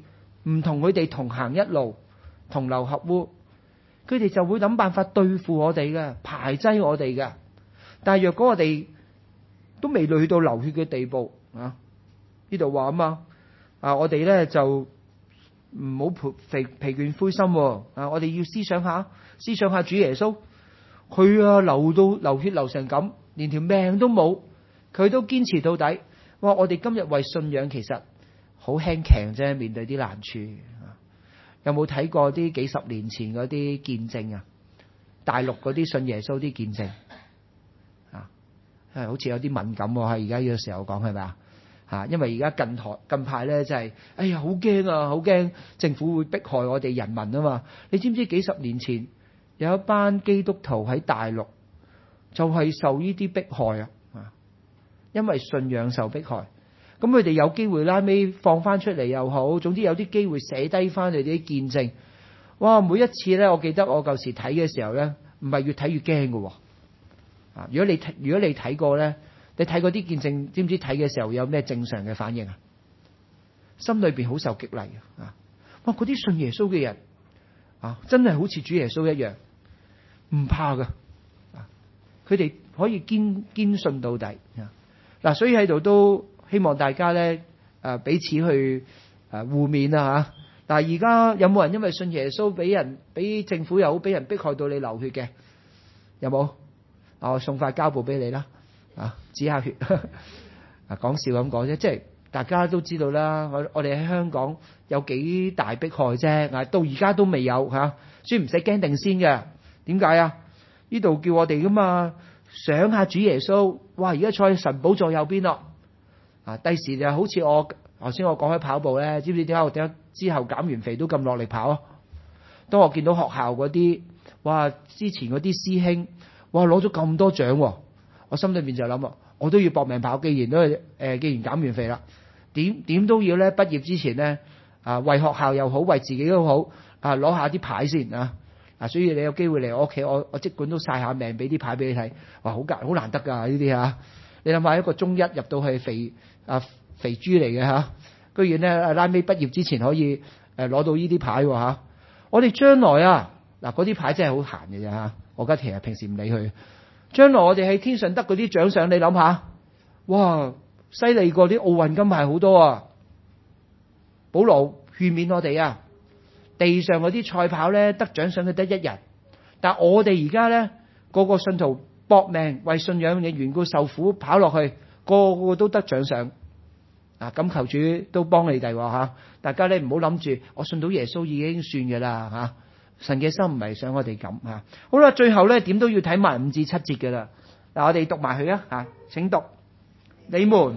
唔同佢哋同行一路，同流合污，佢哋就會諗辦法對付我哋嘅，排擠我哋嘅。但係若果我哋都未去到流血嘅地步啊，呢度話啊嘛，啊我哋咧就唔好疲疲倦灰心啊！我哋要思想下，思想下主耶穌，佢啊流到流血流成咁，連條命都冇，佢都堅持到底。哇！我哋今日為信仰其實好輕強啫，面對啲難處。有冇睇過啲幾十年前嗰啲見證啊？大陸嗰啲信耶穌啲見證啊，係好似有啲敏感喎。喺而家呢個時候講係咪啊？嚇，因為而家近台近排咧，就係哎呀好驚啊，好驚政府會迫害我哋人民啊嘛！你知唔知幾十年前有一班基督徒喺大陸就係受呢啲迫害啊？啊，因為信仰受迫害。咁佢哋有機會拉尾放翻出嚟又好，總之有啲機會寫低翻佢哋啲見證。哇！每一次咧，我記得我舊時睇嘅時候咧，唔係越睇越驚㗎喎。啊，如果你睇如果你睇過咧，你睇嗰啲見證，知唔知睇嘅時候有咩正常嘅反應啊？心裏邊好受激勵啊！哇！嗰啲信耶穌嘅人啊，真係好似主耶穌一樣，唔怕㗎。啊，佢哋可以堅堅信到底啊！嗱，所以喺度都希望大家咧，誒彼此去誒互勉啊嚇！但係而家有冇人因為信耶穌俾人俾政府又好，俾人迫害到你流血嘅？有冇？啊，我送塊膠布俾你啦，啊止下血。啊講笑咁講啫，即係大家都知道啦。我我哋喺香港有幾大迫害啫，啊到而家都未有嚇，所以唔使驚定先嘅。點解啊？呢度叫我哋噶嘛，想下主耶穌。哇！而家坐喺神寶座右邊咯。啊！第時就好似我頭先我講開跑步咧，知唔知點解我點解之後減完肥都咁落力跑啊？當我見到學校嗰啲，哇！之前嗰啲師兄，哇攞咗咁多獎，我心裏面就諗啊，我都要搏命跑。既然都係誒，既然減完肥啦，點點都要咧，畢業之前咧啊，為學校又好，為自己都好啊，攞下啲牌先啊！啊，所以你有機會嚟我屋企，我我即管都曬下命，俾啲牌俾你睇。哇！好夾好難得㗎呢啲嚇。你諗下，一個中一入到去肥啊肥豬嚟嘅嚇，居然咧拉尾畢業之前可以誒攞到呢啲牌喎嚇！我哋將來啊嗱，嗰啲牌真係好閒嘅啫嚇，我家其實平時唔理佢。將來我哋喺天上得嗰啲獎賞，你諗下，哇！犀利過啲奧運金牌好多啊！保羅勸勉我哋啊，地上嗰啲賽跑咧得獎賞佢得一人，但我哋而家咧個個信徒搏命為信仰嘅緣故受苦跑落去，個個都得獎賞啊！咁求主都幫你哋吓，大家咧唔好諗住我信到耶穌已經算嘅啦吓，神嘅心唔係想我哋咁吓。好啦，最後咧點都要睇埋五至七節嘅啦。嗱，我哋讀埋佢啊吓，請讀。你們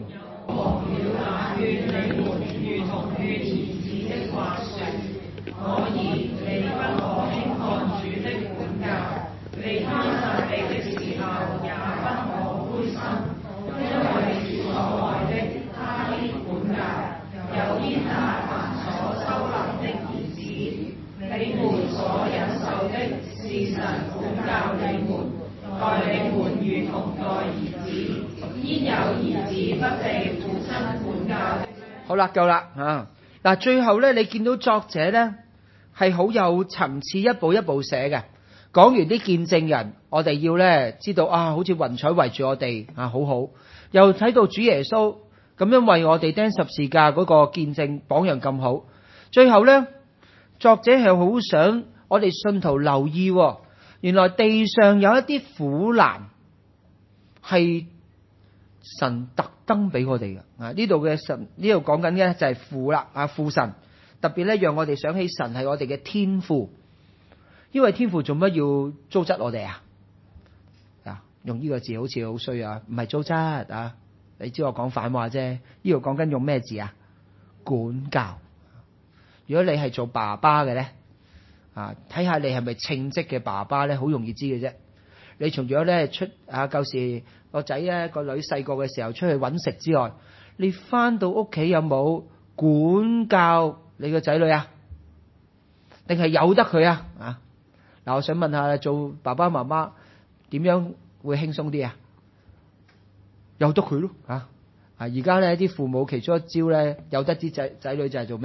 好啦，夠啦啊！嗱，最後咧，你見到作者咧係好有層次，一步一步寫嘅。講完啲見證人，我哋要咧知道啊，好似雲彩圍住我哋啊，好好。又睇到主耶穌咁樣為我哋釘十字架嗰個見證榜樣咁好。最後咧，作者係好想我哋信徒留意，原來地上有一啲苦難係神特登俾我哋嘅啊！呢度嘅神呢度講緊嘅就係父啦啊，父神特別咧讓我哋想起神係我哋嘅天父，因為天父做乜要糟質我哋啊？啊，用呢個字好似好衰啊，唔係糟質啊！你知我講反話啫，呢度講緊用咩字啊？管教。如果你係做爸爸嘅咧啊，睇下你係咪稱職嘅爸爸咧，好容易知嘅啫。你除咗咧出啊，舊時個仔咧個女細個嘅時候出去揾食之外，你翻到屋企有冇管教你個仔女啊？定係由得佢啊？啊嗱，我想問下做爸爸媽媽點樣會輕鬆啲啊？由得佢咯啊！啊而家咧啲父母其中一招咧，由得啲仔仔女就係做咩啊？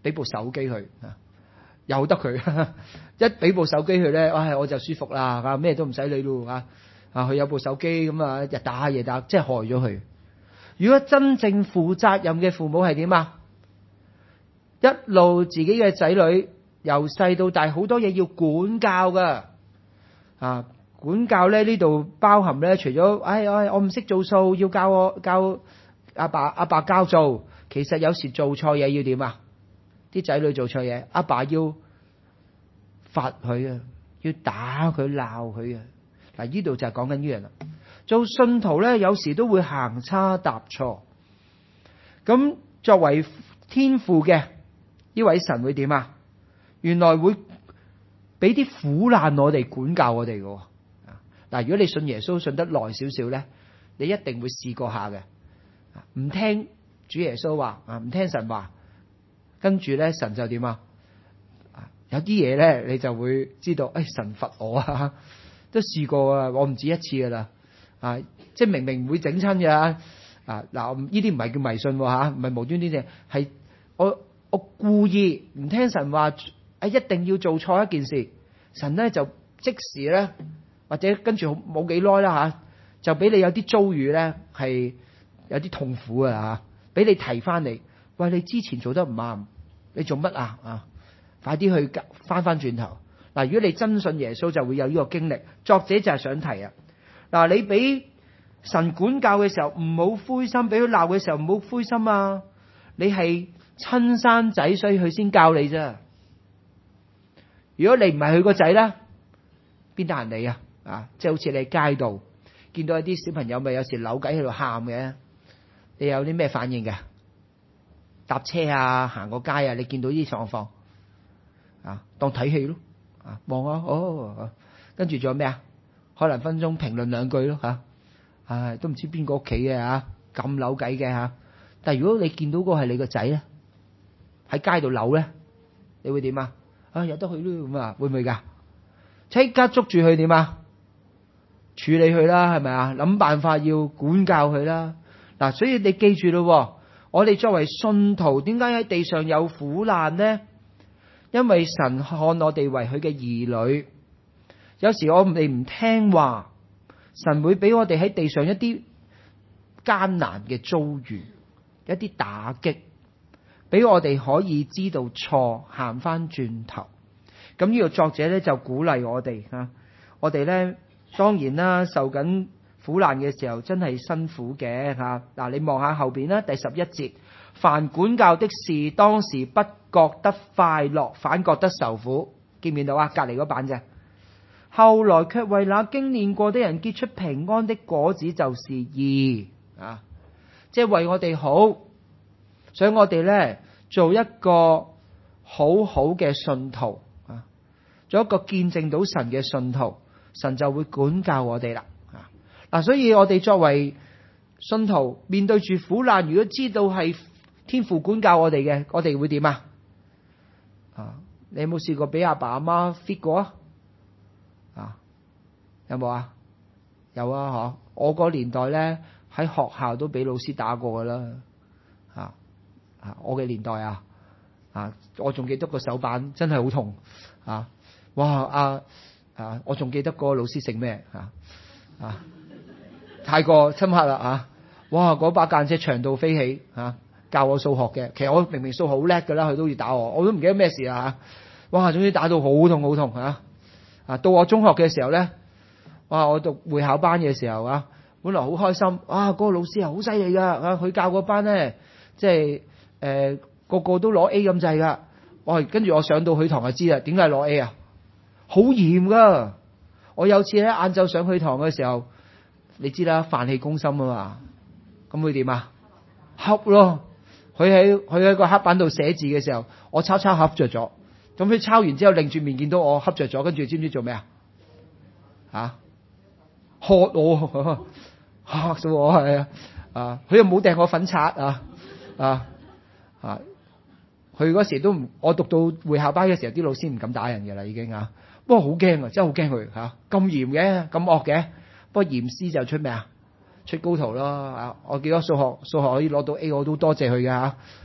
俾部手機佢，由得佢，一俾部手機佢咧，唉，我就舒服啦，咩都唔使理咯，啊，啊，佢有部手機咁啊，日打夜打，即係害咗佢。如果真正負責任嘅父母係點啊？一路自己嘅仔女由細到大好多嘢要管教噶，啊，管教咧呢度包含咧，除咗唉唉我唔識做數，要教我教阿爸阿爸教做，其實有時做錯嘢要點啊？啲仔女做錯嘢，阿爸要罰佢啊，要打佢鬧佢啊。嗱，呢度就係講緊呢樣啦。做信徒咧，有時都會行差踏錯。咁作為天父嘅呢位神會點啊？原來會俾啲苦難我哋管教我哋嘅。嗱，如果你信耶穌信得耐少少咧，你一定會試過下嘅。唔聽主耶穌話啊，唔聽神話，跟住咧神就點啊？有啲嘢咧你就會知道，誒、哎、神罰我啊，都試過啊，我唔止一次噶啦。啊，即係明明唔會整親嘅啊，嗱，呢啲唔係叫迷信吓，唔係無端端嘅，係我我故意唔聽神話，啊，一定要做錯一件事，神咧就即時咧，或者跟住冇幾耐啦吓，就俾你有啲遭遇咧係有啲痛苦啊吓，俾你提翻嚟，喂，你之前做得唔啱，你做乜啊啊？快啲去翻翻轉頭。嗱，如果你真信耶穌，就會有呢個經歷。作者就係想提啊。嗱，你俾神管教嘅時候唔好灰心，俾佢鬧嘅時候唔好灰心啊！你係親生仔，所以佢先教你啫。如果你唔係佢個仔咧，邊得閒理啊？啊，即係好似你喺街度見到一啲小朋友咪有時扭計喺度喊嘅，你有啲咩反應嘅？搭車啊，行個街啊，你見到呢啲狀況啊，當睇戲咯，啊，望啊，哦，跟住仲有咩啊？可能分鐘評論兩句咯吓，唉，都唔知邊個屋企嘅吓，咁扭計嘅吓。但係如果你見到個係你個仔咧，喺街度扭咧，你會點啊？啊，由得佢咯咁啊，會唔會噶？即刻捉住佢點啊？處理佢啦，係咪啊？諗辦法要管教佢啦。嗱，所以你記住咯，我哋作為信徒，點解喺地上有苦難呢？因為神看我哋為佢嘅兒女。有時我哋唔聽話，神會俾我哋喺地上一啲艱難嘅遭遇，一啲打擊，俾我哋可以知道錯，行翻轉頭。咁呢個作者咧就鼓勵我哋吓，我哋咧當然啦，受緊苦難嘅時候真係辛苦嘅吓。嗱，你望下後邊啦，第十一節，凡管教的事，當時不覺得快樂，反覺得受苦。見唔見到啊？隔籬嗰版啫。後來卻為那經練過的人結出平安的果子，就是義啊！即係為我哋好，所以我哋咧做一個好好嘅信徒啊，做一個見證到神嘅信徒，神就會管教我哋啦啊！嗱，所以我哋作為信徒面對住苦難，如果知道係天父管教我哋嘅，我哋會點啊？啊，你有冇試過俾阿爸阿媽 fit 過啊？啊，有冇啊？有啊，嗬！我嗰年代咧喺學校都俾老師打過噶啦，啊啊！我嘅年代啊，啊，我仲記得個手板真係好痛啊！哇啊啊！我仲記得個老師姓咩啊啊！太過深刻啦啊！哇！嗰把間尺長到飛起啊！教我數學嘅，其實我明明數學好叻噶啦，佢都要打我，我都唔記得咩事啦吓！哇！總之打到好痛好痛啊！啊！到我中學嘅時候咧，哇！我讀會考班嘅時候啊，本來好開心，啊！嗰個老師係好犀利噶，啊！佢教嗰班咧，即係誒個個都攞 A 咁滯噶。我跟住我上到佢堂就知啦，點解攞 A 啊？好嚴噶！我有次咧晏晝上佢堂嘅時候，你知啦，飯氣攻心啊嘛，咁會點啊？恰咯！佢喺佢喺個黑板度寫字嘅時候，我抄抄恰着咗。咁佢抄完之後，擰住面見到我恰着咗，跟住知唔知做咩啊？吓，喝我，吓死我係啊！啊，佢又冇掟我粉刷啊啊啊！佢嗰時都唔，我讀到會考班嘅時候，啲老師唔敢打人嘅啦，已經啊。不過好驚啊，真係好驚佢吓，咁嚴嘅，咁惡嘅。不過嚴師就出咩啊？出高徒咯啊！我記得數學數學可以攞到 A，我都多謝佢嘅吓啊！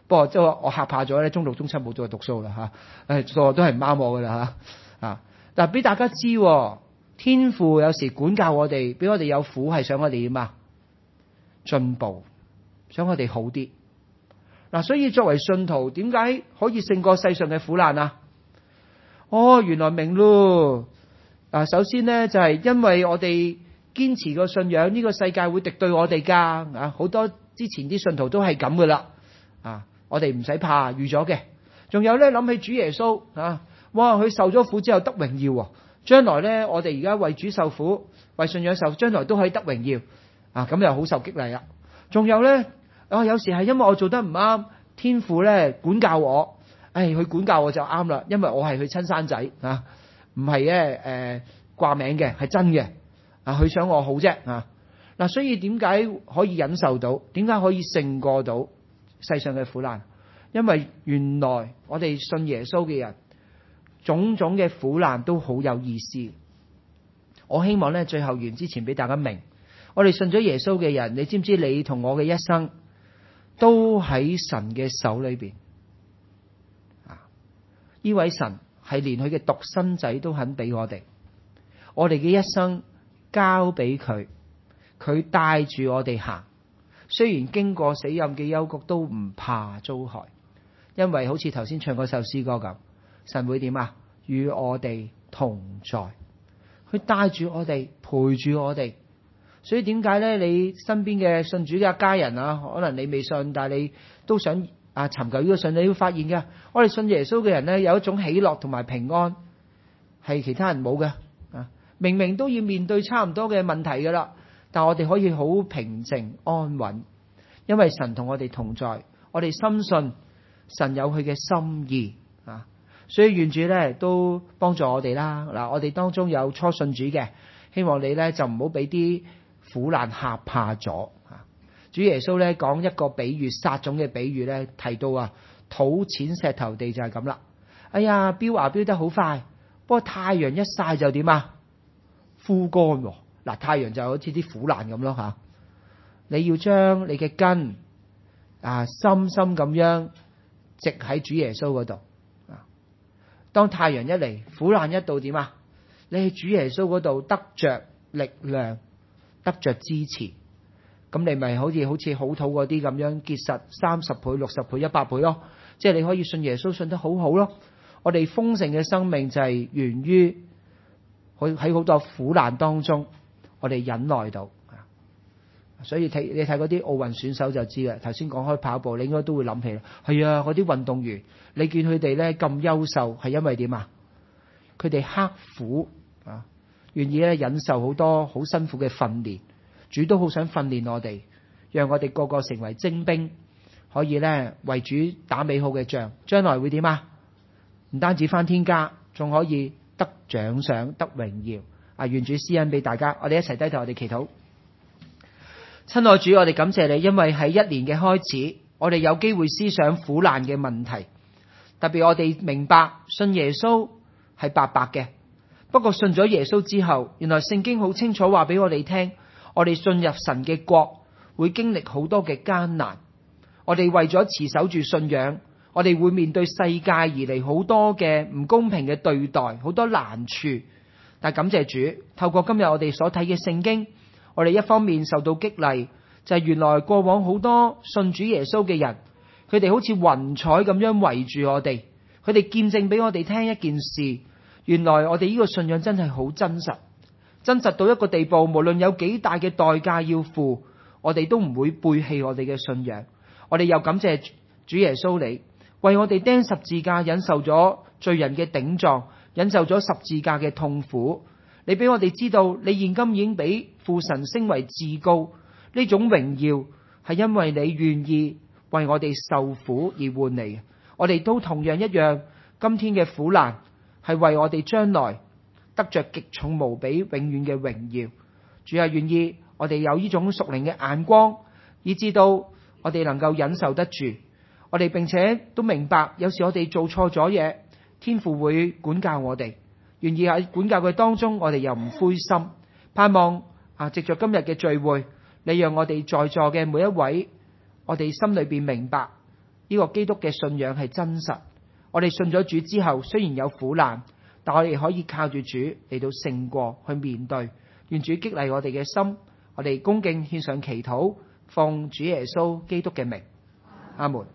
不過即係我嚇怕咗咧，中六中七冇再讀數啦嚇，誒數學都係唔啱我噶啦嚇啊！但係俾大家知，天父有時管教我哋，俾我哋有苦係想我哋點啊？進步，想我哋好啲。嗱，所以作為信徒，點解可以勝過世上嘅苦難啊？哦，原來明咯。嗱，首先呢，就係因為我哋堅持個信仰，呢個世界會敵對我哋噶啊！好多之前啲信徒都係咁噶啦啊！我哋唔使怕，預咗嘅。仲有咧，諗起主耶穌啊，哇！佢受咗苦之後得榮耀啊！將來咧，我哋而家為主受苦，為信仰受，將來都可以得榮耀啊！咁又好受激勵啦。仲有咧啊，有時係因為我做得唔啱，天父咧管教我，誒，佢管教我就啱啦，因為我係佢親生仔啊，唔係咧誒掛名嘅，係真嘅啊，佢想我好啫啊！嗱，所以點解可以忍受到？點解可以勝過到世上嘅苦難？因為原來我哋信耶穌嘅人，種種嘅苦難都好有意思。我希望咧最後完之前俾大家明，我哋信咗耶穌嘅人，你知唔知你同我嘅一生都喺神嘅手裏邊啊？呢位神係連佢嘅獨生仔都肯俾我哋，我哋嘅一生交俾佢，佢帶住我哋行。雖然經過死蔭嘅幽谷，都唔怕遭害，因為好似頭先唱嗰首詩歌咁，神會點啊？與我哋同在，佢帶住我哋，陪住我哋。所以點解咧？你身邊嘅信主嘅家人啊，可能你未信，但係你都想啊尋求呢個信，你會發現嘅，我哋信耶穌嘅人咧，有一種喜樂同埋平安，係其他人冇嘅啊。明明都要面對差唔多嘅問題噶啦，但我哋可以好平靜安穩，因為神同我哋同在，我哋深信神有佢嘅心意啊。所以願主咧都幫助我哋啦。嗱，我哋當中有初信主嘅，希望你咧就唔好俾啲苦難嚇怕咗啊。主耶穌咧講一個比喻，撒種嘅比喻咧，提到啊土淺石頭地就係咁啦。哎呀，飆牙飆得好快，不過太陽一曬就點啊？枯乾喎。嗱，太陽就好似啲苦難咁咯吓。你要將你嘅根啊深深咁樣植喺主耶穌嗰度啊。當太陽一嚟，苦難一到，點啊？你喺主耶穌嗰度得着力量，得着支持，咁你咪好似好似好土嗰啲咁樣結實三十倍、六十倍、一百倍咯。即係你可以信耶穌信得好好咯。我哋豐盛嘅生命就係源於喺好多苦難當中，我哋忍耐到。所以睇你睇嗰啲奧運選手就知啦。頭先講開跑步，你應該都會諗起啦。係啊，嗰啲運動員，你見佢哋咧咁優秀，係因為點啊？佢哋刻苦啊，願意咧忍受好多好辛苦嘅訓練。主都好想訓練我哋，讓我哋個個成為精兵，可以咧為主打美好嘅仗。將來會點啊？唔單止返天家，仲可以得獎賞、得榮耀。啊，願主施恩俾大家。我哋一齊低頭，我哋祈禱。親愛主，我哋感謝你，因為喺一年嘅開始，我哋有機會思想苦難嘅問題。特別我哋明白信耶穌係白白嘅，不過信咗耶穌之後，原來聖經好清楚話俾我哋聽，我哋進入神嘅國會經歷好多嘅艱難。我哋為咗持守住信仰，我哋會面對世界而嚟好多嘅唔公平嘅對待，好多難處。但感謝主，透過今日我哋所睇嘅聖經，我哋一方面受到激勵，就係原來過往好多信主耶穌嘅人，佢哋好似雲彩咁樣圍住我哋，佢哋見證俾我哋聽一件事，原來我哋呢個信仰真係好真實，真實到一個地步，無論有幾大嘅代價要付，我哋都唔會背棄我哋嘅信仰。我哋又感謝主耶穌你，為我哋釘十字架，忍受咗罪人嘅頂撞，忍受咗十字架嘅痛苦。你俾我哋知道，你現今已經俾父神升為至高，呢種榮耀係因為你願意為我哋受苦而換嚟。我哋都同樣一樣，今天嘅苦難係為我哋將來得着極重無比永遠嘅榮耀。主係願意我哋有呢種屬靈嘅眼光，以至到我哋能夠忍受得住。我哋並且都明白，有時我哋做錯咗嘢，天父會管教我哋。願意喺管教佢當中，我哋又唔灰心，盼望啊，藉着今日嘅聚會，你讓我哋在座嘅每一位，我哋心裏邊明白呢個基督嘅信仰係真實。我哋信咗主之後，雖然有苦難，但我哋可以靠住主嚟到勝過去面對。願主激勵我哋嘅心，我哋恭敬獻上祈禱，奉主耶穌基督嘅名，阿門。